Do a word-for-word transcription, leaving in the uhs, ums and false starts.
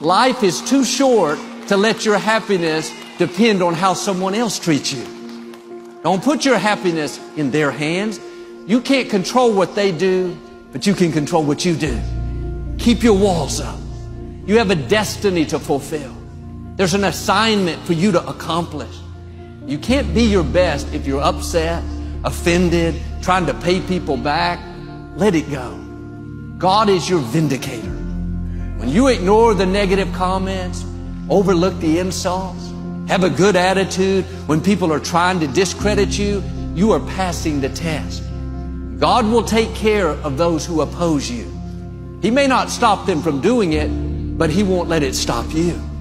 Life is too short to let your happiness depend on how someone else treats you. Don't put your happiness in their hands. You can't control what they do, but you can control what you do. Keep your walls up. You have a destiny to fulfill. There's an assignment for you to accomplish. You can't be your best if you're upset, offended, trying to pay people back. Let it go. God is your vindicator. When you ignore the negative comments, overlook the insults, have a good attitude when people are trying to discredit you, you are passing the test. God will take care of those who oppose you. He may not stop them from doing it, but He won't let it stop you.